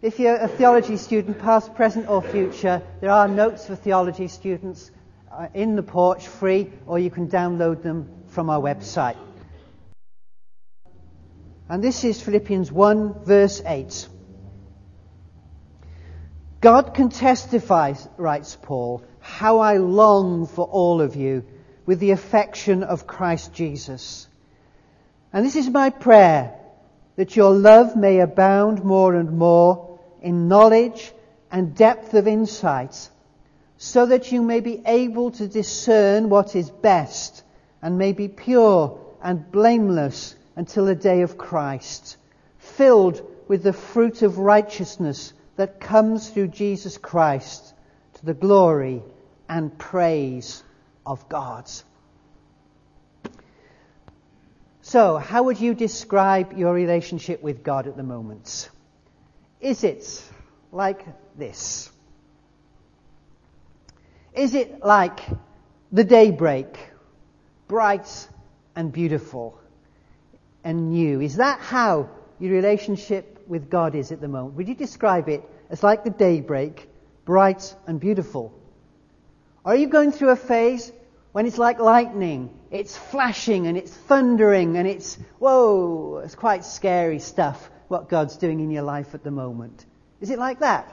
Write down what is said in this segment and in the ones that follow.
If you're a theology student, past, present or future, there are notes for theology students in the porch, free, or you can download them from our website. And this is Philippians 1, verse 8. God can testify, writes Paul, how I long for all of you with the affection of Christ Jesus. And this is my prayer, that your love may abound more and more in knowledge and depth of insight, so that you may be able to discern what is best and may be pure and blameless until the day of Christ, filled with the fruit of righteousness that comes through Jesus Christ to the glory and praise of God. So, how would you describe your relationship with God at the moment? Is it like this? Is it like the daybreak, bright and beautiful and new? Is that how your relationship with God is at the moment? Would you describe it as like the daybreak, bright and beautiful? Or are you going through a phase when it's like lightning? It's flashing and it's thundering and it's, whoa, it's quite scary stuff, what God's doing in your life at the moment. Is it like that?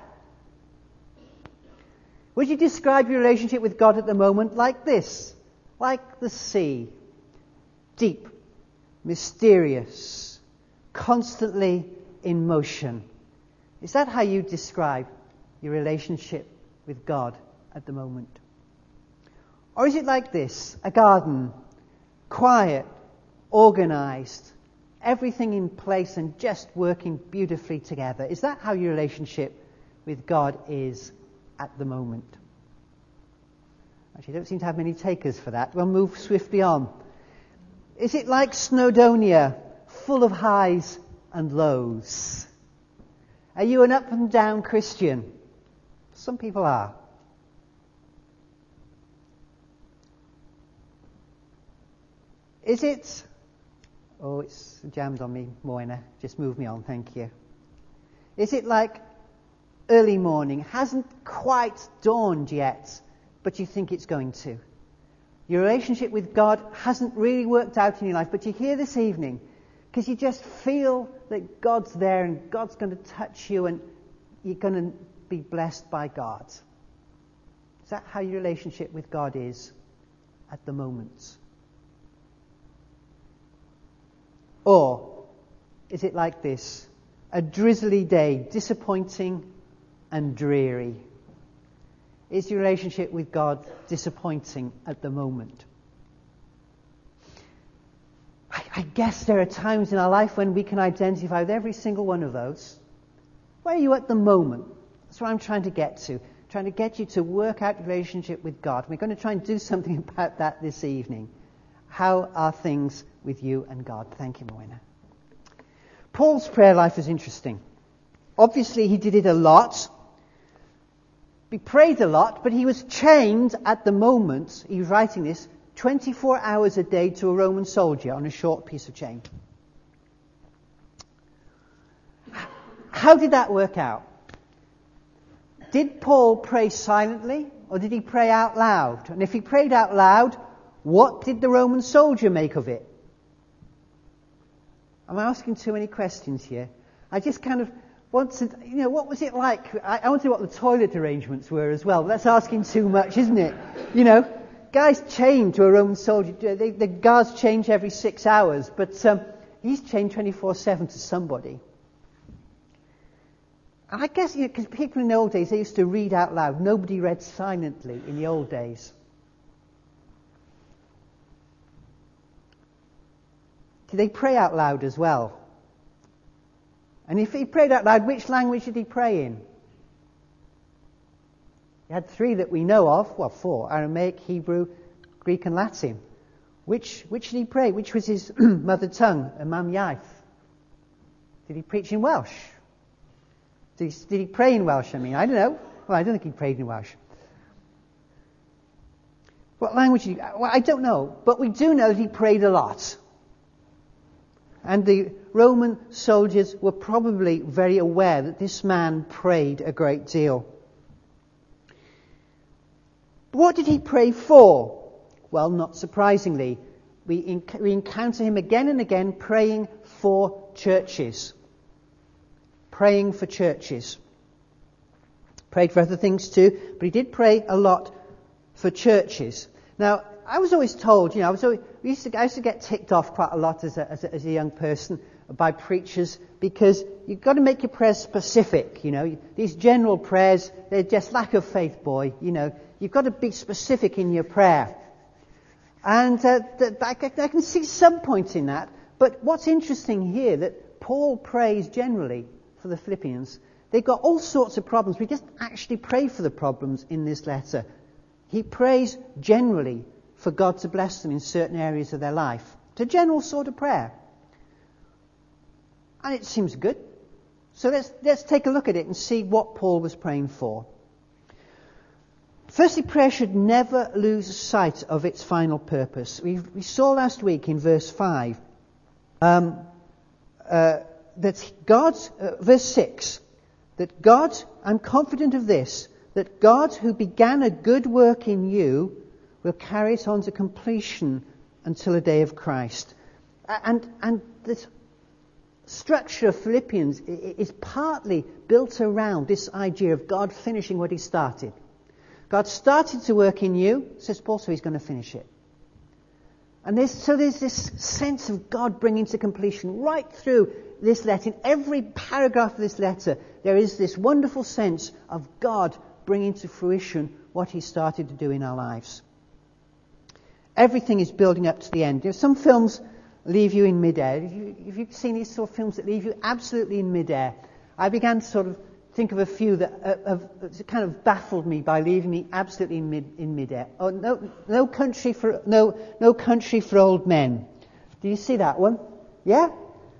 Would you describe your relationship with God at the moment like this? Like the sea. Deep, mysterious, constantly in motion. Is that how you describe your relationship with God at the moment? Or is it like this? A garden, quiet, organized, everything in place and just working beautifully together. Is that how your relationship with God is at the moment? Actually, I don't seem to have many takers for that. We'll move swiftly on. Is it like Snowdonia, full of highs and lows? Are you an up and down Christian? Some people are. Is it... Oh, it's jammed on me, Moina. Just move me on, thank you. Is it like early morning? Hasn't quite dawned yet, but you think it's going to. Your relationship with God hasn't really worked out in your life, but you're here this evening because you just feel that God's there and God's going to touch you and you're going to be blessed by God. Is that how your relationship with God is at the moment? Or is it like this? A drizzly day, disappointing and dreary. Is your relationship with God disappointing at the moment? I guess there are times in our life when we can identify with every single one of those. Where are you at the moment? That's what I'm trying to get to. Trying to get you to work out your relationship with God. We're going to try and do something about that this evening. How are things with you and God? Thank you, Moina. Paul's prayer life is interesting. Obviously, he did it a lot. He prayed a lot, but he was chained at the moment, he was writing this, 24 hours a day to a Roman soldier on a short piece of chain. How did that work out? Did Paul pray silently, or did he pray out loud? And if he prayed out loud, what did the Roman soldier make of it? I'm asking too many questions here. I just kind of want to, what was it like? I want to know what the toilet arrangements were as well. That's asking too much, isn't it? Guys chained to a Roman soldier, the guards change every 6 hours, but he's chained 24/7 to somebody. And I guess, because people in the old days, they used to read out loud. Nobody read silently in the old days. Did they pray out loud as well? And if he prayed out loud, which language did he pray in? He had 3 that we know of. Well, 4. Aramaic, Hebrew, Greek and Latin. Which did he pray? Which was his mother tongue? Mam Iaith. Did he preach in Welsh? Did he pray in Welsh, I don't know. Well, I don't think he prayed in Welsh. What language did he... Well, I don't know. But we do know that he prayed a lot. And the Roman soldiers were probably very aware that this man prayed a great deal. What did he pray for? Well, not surprisingly, we encounter him again and again praying for churches. Praying for churches. Prayed for other things too, but he did pray a lot for churches. Now, I was always told, I used to get ticked off quite a lot as a young person by preachers, because you've got to make your prayers specific. These general prayers, they're just lack of faith, boy. You've got to be specific in your prayer. And I can see some point in that. But what's interesting here, that Paul prays generally for the Philippians. They've got all sorts of problems. We just actually pray for the problems in this letter. He prays generally for God to bless them in certain areas of their life. It's a general sort of prayer. And it seems good. So let's take a look at it and see what Paul was praying for. Firstly, prayer should never lose sight of its final purpose. We saw last week in verse 5 that God's, verse 6, that God, I'm confident of this, that God who began a good work in you will carry it on to completion until the day of Christ. And this structure of Philippians is partly built around this idea of God finishing what he started. God started to work in you, says Paul, so he's going to finish it. And there's this sense of God bringing to completion right through this letter. In every paragraph of this letter, there is this wonderful sense of God bringing to fruition what he started to do in our lives. Everything is building up to the end. Some films leave you in midair. If you've seen these sort of films that leave you absolutely in midair, I began to sort of think of a few that kind of baffled me by leaving me absolutely in midair. Oh, no Country for Old Men. Do you see that one? Yeah?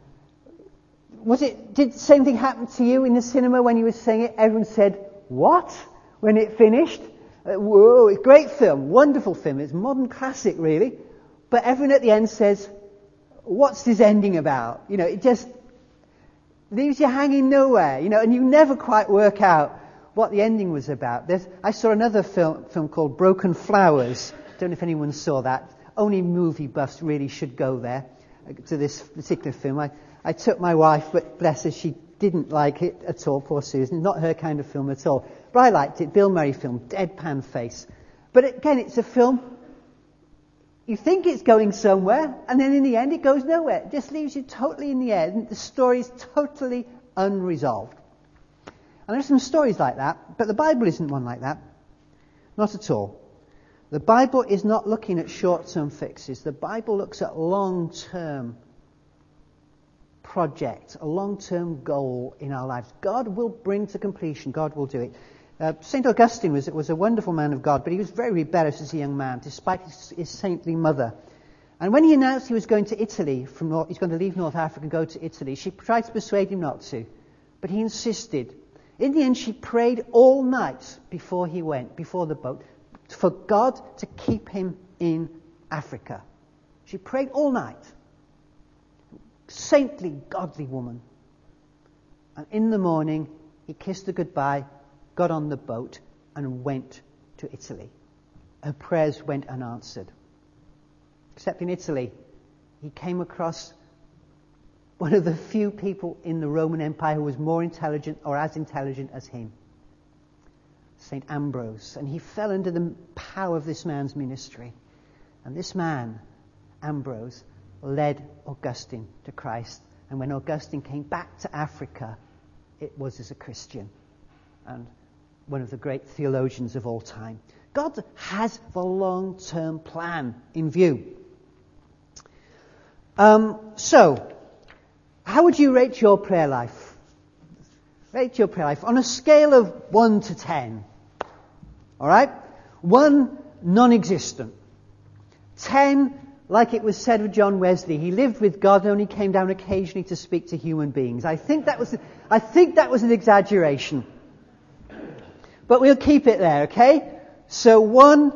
Did the same thing happen to you in the cinema when you were saying it? Everyone said, "What?" when it finished. Whoa, it's a great film, wonderful film. It's a modern classic, really. But everyone at the end says, "What's this ending about?" It just leaves you hanging nowhere, and you never quite work out what the ending was about. I saw another film called Broken Flowers. Don't know if anyone saw that. Only movie buffs really should go there to this particular film. I took my wife, but bless her, she didn't like it at all, poor Susan. Not her kind of film at all. But I liked it. Bill Murray film, deadpan face. But again, it's a film, you think it's going somewhere, and then in the end it goes nowhere. It just leaves you totally in the air. The story is totally unresolved. And there's some stories like that, but the Bible isn't one like that. Not at all. The Bible is not looking at short-term fixes. The Bible looks at long-term project, a long-term goal in our lives. God will bring to completion. God will do it. St. Augustine was a wonderful man of God, but he was very rebellious as a young man, despite his saintly mother. And when he announced he was going to Italy, he's going to leave North Africa and go to Italy, she tried to persuade him not to, but he insisted. In the end, she prayed all night before he went, before the boat, for God to keep him in Africa. She prayed all night. Saintly, godly woman. And in the morning, he kissed her goodbye, got on the boat, and went to Italy. Her prayers went unanswered. Except in Italy, he came across one of the few people in the Roman Empire who was more intelligent or as intelligent as him. St. Ambrose. And he fell under the power of this man's ministry. And this man, Ambrose, led Augustine to Christ. And when Augustine came back to Africa, it was as a Christian and one of the great theologians of all time. God has the long-term plan in view. So, how would you rate your prayer life? Rate your prayer life on a scale of 1 to 10. All right? 1, non-existent. 10, like it was said of John Wesley, he lived with God and only came down occasionally to speak to human beings. I think that was an exaggeration. But we'll keep it there, okay? So 1,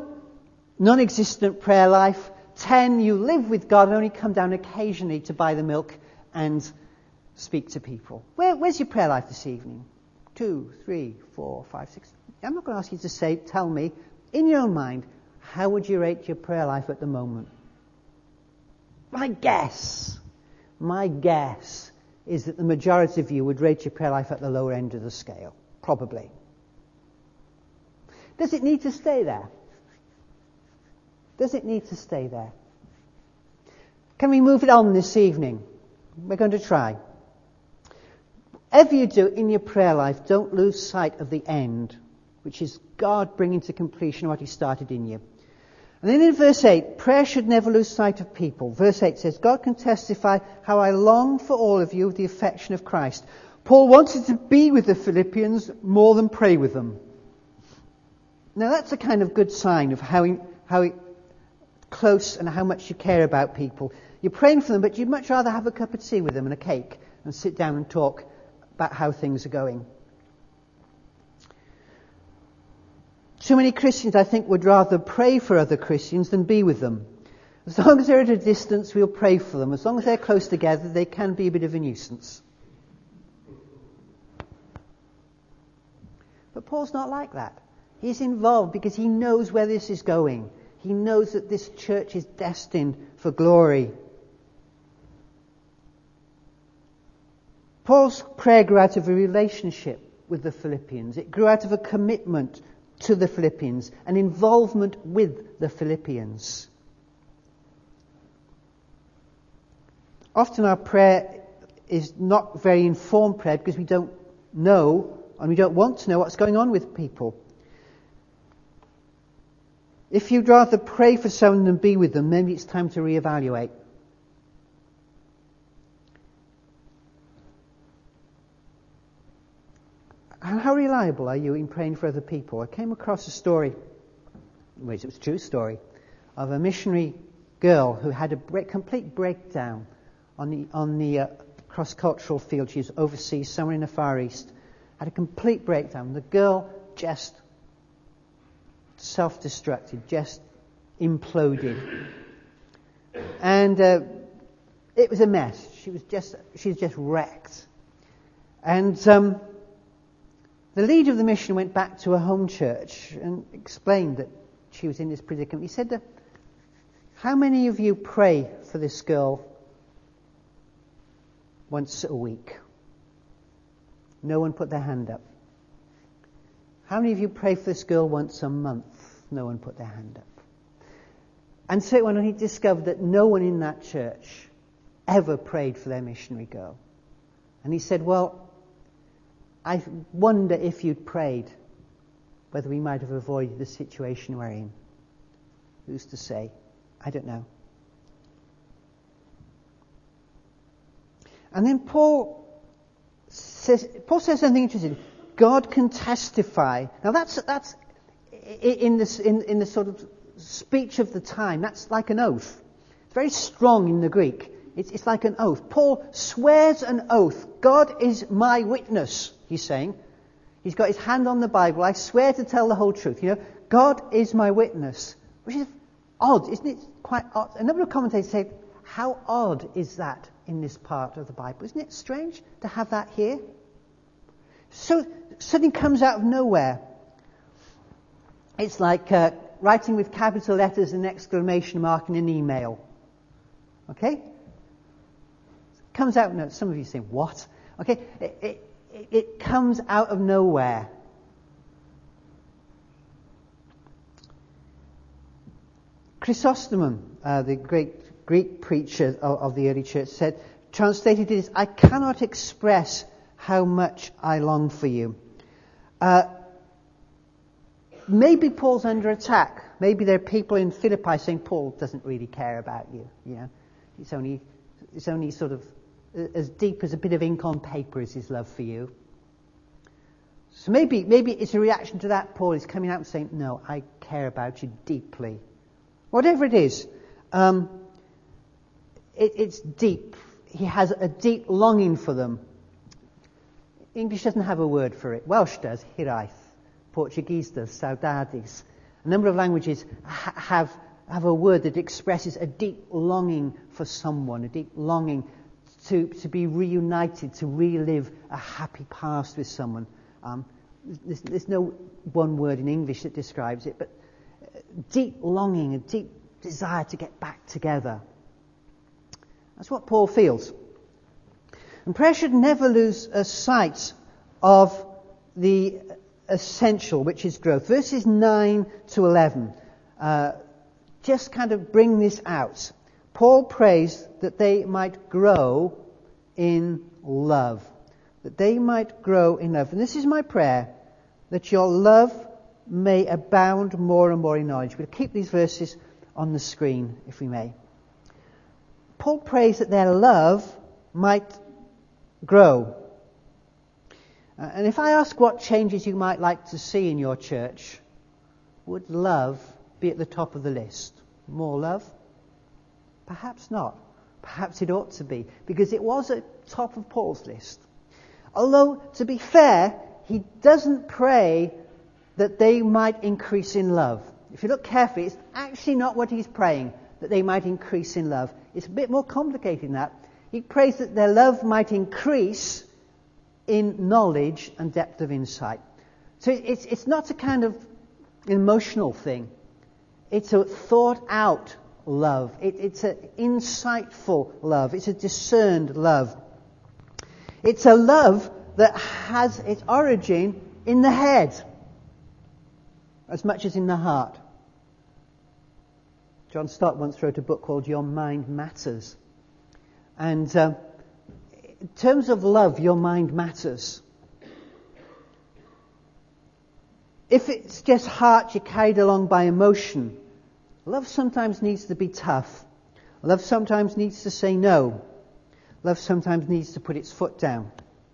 non-existent prayer life. 10, you live with God and only come down occasionally to buy the milk and speak to people. Where's your prayer life this evening? 2, 3, 4, 5, 6. I'm not going to ask you to tell me, in your own mind, how would you rate your prayer life at the moment? My guess is that the majority of you would rate your prayer life at the lower end of the scale. Probably. Does it need to stay there? Does it need to stay there? Can we move it on this evening? We're going to try. Whatever you do in your prayer life, don't lose sight of the end, which is God bringing to completion what He started in you. And then in verse 8, prayer should never lose sight of people. Verse 8 says, God can testify how I long for all of you with the affection of Christ. Paul wanted to be with the Philippians more than pray with them. Now that's a kind of good sign of how close and how much you care about people. You're praying for them, but you'd much rather have a cup of tea with them and a cake and sit down and talk about how things are going. Too many Christians, I think, would rather pray for other Christians than be with them. As long as they're at a distance, we'll pray for them. As long as they're close together, they can be a bit of a nuisance. But Paul's not like that. He's involved because he knows where this is going. He knows that this church is destined for glory. Paul's prayer grew out of a relationship with the Philippians. It grew out of a commitment to the Philippians, an involvement with the Philippians. Often our prayer is not very informed prayer because we don't know and we don't want to know what's going on with people. If you'd rather pray for someone than be with them, maybe it's time to reevaluate. How reliable are you in praying for other people? I came across a story, it was a true story, of a missionary girl who had a complete breakdown on the cross-cultural field. She was overseas, somewhere in the Far East. Had a complete breakdown. The girl just self-destructed, just imploded. And it was a mess. She was just wrecked. And the leader of the mission went back to her home church and explained that she was in this predicament. He said, how many of you pray for this girl once a week? No one put their hand up. How many of you pray for this girl once a month? No one put their hand up. And so when he discovered that no one in that church ever prayed for their missionary girl. And he said, well, I wonder if you'd prayed, whether we might have avoided the situation we're in. Who's to say? I don't know. And then Paul says something interesting. God can testify. Now that's in the sort of speech of the time. That's like an oath. It's very strong in the Greek. It's like an oath. Paul swears an oath. God is my witness, he's saying. He's got his hand on the Bible. I swear to tell the whole truth. God is my witness. Which is odd, isn't it? Quite odd. A number of commentators say, how odd is that in this part of the Bible? Isn't it strange to have that here? So something comes out of nowhere. It's like writing with capital letters and exclamation mark in an email. Okay? Comes out. No, some of you say, what? Okay, it comes out of nowhere. Chrysostom, the great Greek preacher of the early church, said, translated it as, I cannot express how much I long for you. Maybe Paul's under attack. Maybe there are people in Philippi saying Paul doesn't really care about you. It's only sort of as deep as a bit of ink on paper is his love for you. So maybe it's a reaction to that. Paul is coming out and saying, no, I care about you deeply. Whatever it is, it's deep. He has a deep longing for them. English doesn't have a word for it. Welsh does, hiraeth. Portuguese does, saudades. A number of languages have a word that expresses a deep longing for someone, a deep longing to be reunited, to relive a happy past with someone. There's no one word in English that describes it, but deep longing, a deep desire to get back together. That's what Paul feels. And prayer should never lose sight of the essential, which is growth. Verses 9 to 11 just kind of bring this out. Paul prays that they might grow in love. That they might grow in love. And this is my prayer, that your love may abound more and more in knowledge. We'll keep these verses on the screen, if we may. Paul prays that their love might grow. And if I ask what changes you might like to see in your church, would love be at the top of the list? More love? Perhaps not. Perhaps it ought to be, because it was at the top of Paul's list. Although, to be fair, he doesn't pray that they might increase in love. If you look carefully, it's actually not what he's praying, that they might increase in love. It's a bit more complicated than that. He prays that their love might increase in knowledge and depth of insight. So it's not a kind of emotional thing. It's a thought out love. It's an insightful love. It's a discerned love. It's a love that has its origin in the head as much as in the heart. John Stott once wrote a book called Your Mind Matters. And in terms of love, your mind matters. If it's just heart, you're carried along by emotion. Love sometimes needs to be tough. Love sometimes needs to say no. Love sometimes needs to put its foot down.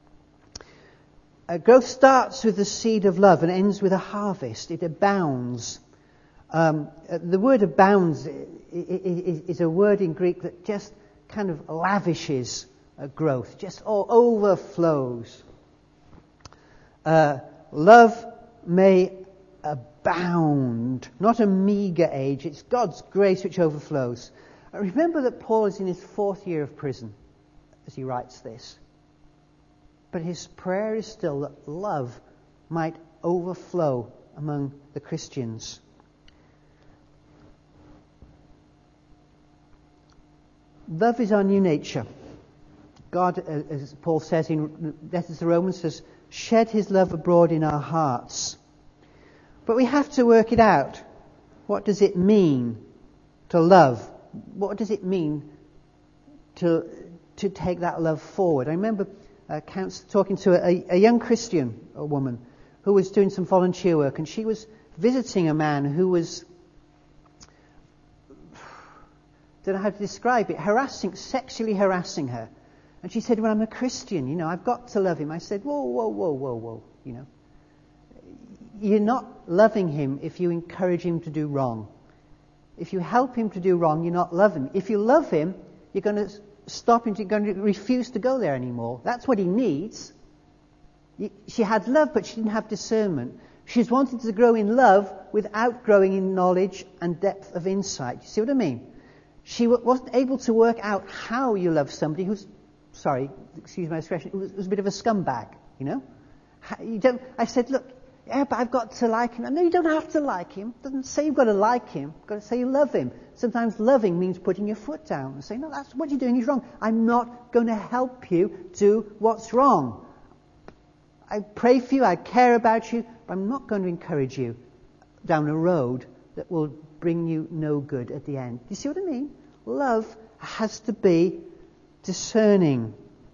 Growth starts with the seed of love and ends with a harvest. It abounds. The word abounds is a word in Greek that just kind of lavishes growth, just all overflows. Love may abound, not a meager age. It's God's grace which overflows. Remember that Paul is in his 4th year of prison as he writes this. But his prayer is still that love might overflow among the Christians. Love is our new nature. God, as Paul says in letters to Romans, has shed his love abroad in our hearts. But we have to work it out. What does it mean to love? What does it mean to take that love forward? I remember talking to a young Christian, a woman, who was doing some volunteer work, and she was visiting a man who was, don't know how to describe it, sexually harassing her. And she said, well, I'm a Christian, I've got to love him. I said, whoa, You're not loving him if you encourage him to do wrong. If you help him to do wrong, you're not loving him. If you love him, you're going to stop him, you're going to refuse to go there anymore. That's what he needs. She had love, but she didn't have discernment. She's wanted to grow in love without growing in knowledge and depth of insight. You see what I mean? She wasn't able to work out how you love somebody who's, excuse my expression, was a bit of a scumbag, I said, look, yeah, but I've got to like him. No, you don't have to like him. It doesn't say you've got to like him. You've got to say you love him. Sometimes loving means putting your foot down and saying, no, that's what you're doing is wrong. I'm not going to help you do what's wrong. I pray for you, I care about you, but I'm not going to encourage you down a road that will bring you no good at the end. Do you see what I mean? Love has to be discerning.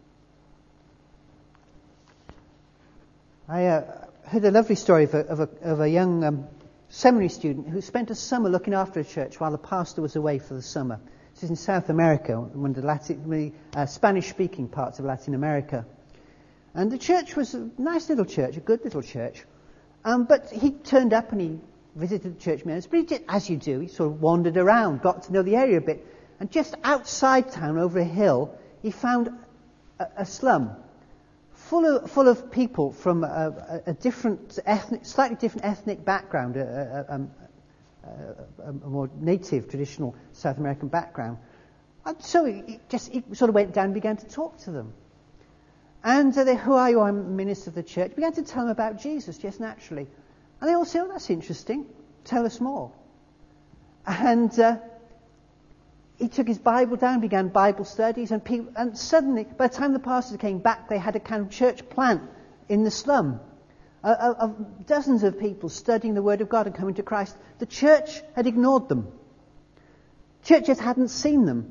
I heard a lovely story of a young seminary student who spent a summer looking after a church while the pastor was away for the summer. This is in South America, one of the Spanish-speaking parts of Latin America. And the church was a nice little church, a good little church. But he turned up and he visited the church members. But he did, as you do, he sort of wandered around, got to know the area a bit. And just outside town, over a hill, he found a slum full of people from a different slightly different ethnic background, a more native, traditional South American background. And so he sort of went down and began to talk to them. And who are you? I'm a minister of the church. Began to tell them about Jesus, just naturally. And they all said, oh, that's interesting. Tell us more. And he took his Bible down, began Bible studies, and suddenly, by the time the pastors came back, they had a kind of church plant in the slum of dozens of people studying the Word of God and coming to Christ. The church had ignored them. Church just hadn't seen them.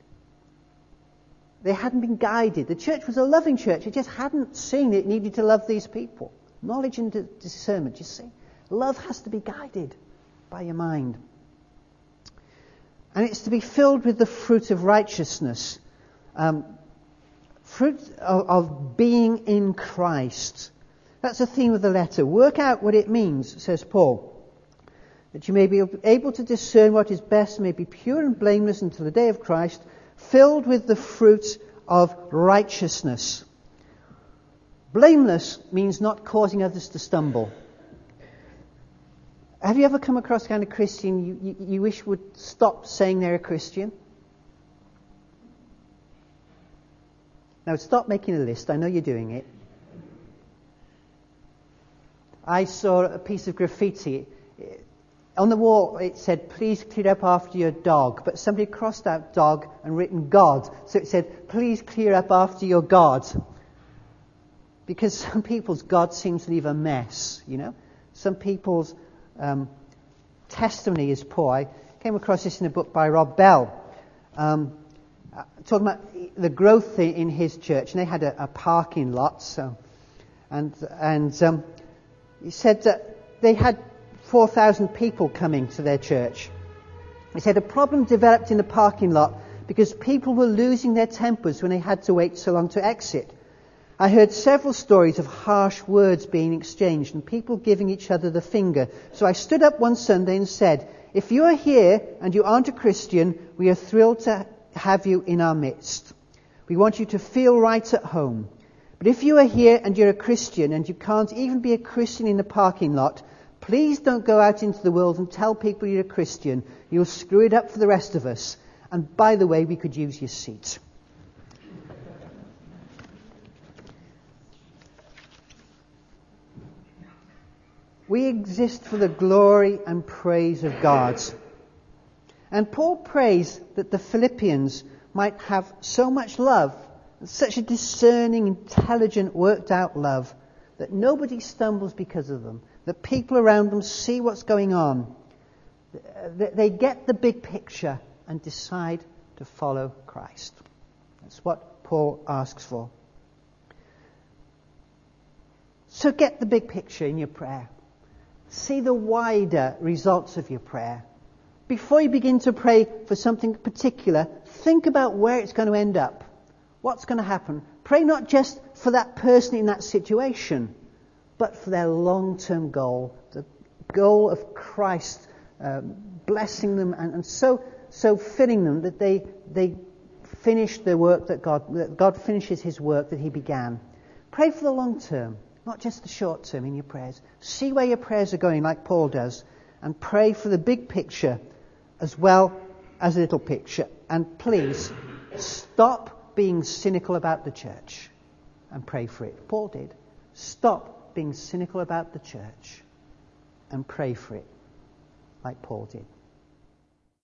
They hadn't been guided. The church was a loving church. It just hadn't seen it needed to love these people. Knowledge and discernment, you see. Love has to be guided by your mind. And it's to be filled with the fruit of righteousness. Fruit of being in Christ. That's the theme of the letter. Work out what it means, says Paul. That you may be able to discern what is best, may be pure and blameless until the day of Christ, filled with the fruit of righteousness. Blameless means not causing others to stumble. Have you ever come across a kind of Christian you wish would stop saying they're a Christian? Now stop making a list. I know you're doing it. I saw a piece of graffiti. On the wall it said, please clear up after your dog. But somebody crossed out dog and written God. So it said, please clear up after your God. Because some people's God seems to leave a mess, you know. Some people's testimony is poor. I came across this in a book by Rob Bell. Talking about the growth in his church. And they had a parking lot. And he said that they had 4,000 people coming to their church. He said a problem developed in the parking lot because people were losing their tempers when they had to wait so long to exit. I heard several stories of harsh words being exchanged and people giving each other the finger. So I stood up one Sunday and said, if you are here and you aren't a Christian, we are thrilled to have you in our midst. We want you to feel right at home. But if you are here and you're a Christian and you can't even be a Christian in the parking lot, please don't go out into the world and tell people you're a Christian. You'll screw it up for the rest of us. And by the way, we could use your seat. We exist for the glory and praise of God. And Paul prays that the Philippians might have so much love, such a discerning, intelligent, worked out love, that nobody stumbles because of them. That people around them see what's going on. They get the big picture and decide to follow Christ. That's what Paul asks for. So get the big picture in your prayer. See the wider results of your prayer. Before you begin to pray for something particular, think about where it's going to end up. What's going to happen? Pray not just for that person in that situation, but for their long-term goal, the goal of Christ blessing them and so filling them that they finish the work that God finishes his work that he began. Pray for the long term, not just the short term in your prayers. See where your prayers are going, like Paul does, and pray for the big picture as well as the little picture. And please, stop being cynical about the church and pray for it. Paul did. Stop being cynical about the church and pray for it, like Paul did.